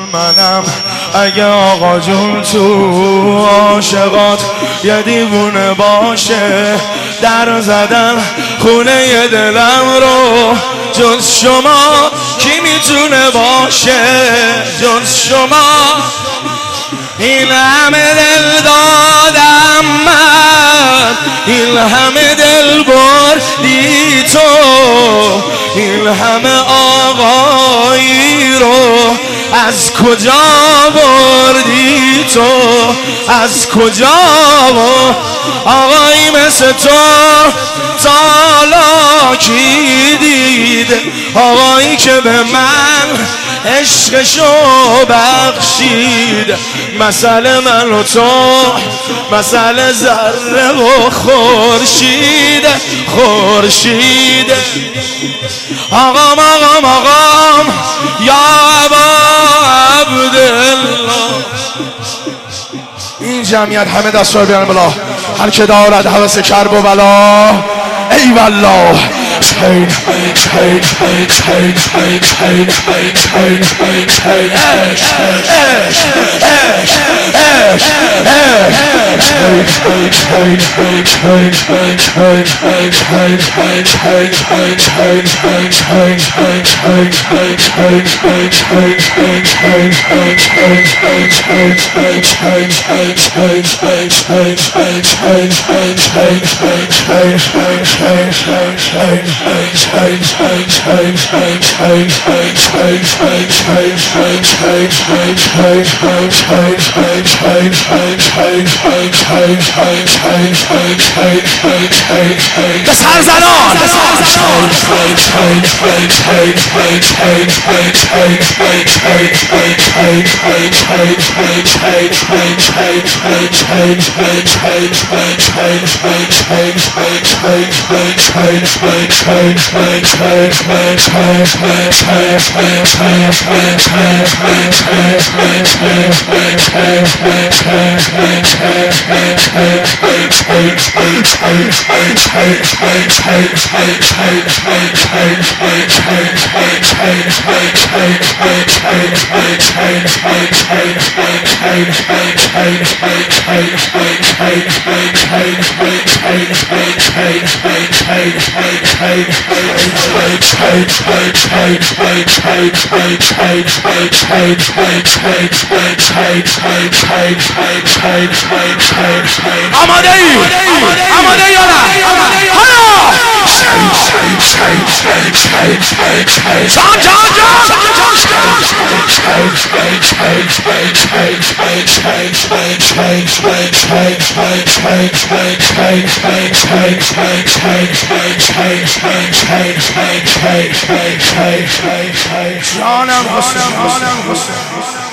منم اگه آقا جون تو عاشقات یه دیوونه باشه در زدن خونه دلم رو جز شما کی میتونه باشه جز شما این همه دل دادم من این همه دل بردی تو این همه آقایی رو از کجا بردی تو از کجا آقایی مثل تو تالا کی دید آقایی که به من عشقشو بخشید مسئله من و تو مسئله ذره و خورشید خورشید آقام آقام آقام یا ابا عبدالله این جمعیت همه دست رو بیارن بالا هر که دارد هوس کرب و بلا ای والله شین شین شین شین شین شین اش اش اش اش بس هر زنان آماده ای آماده یا نه جان جان جانم حسین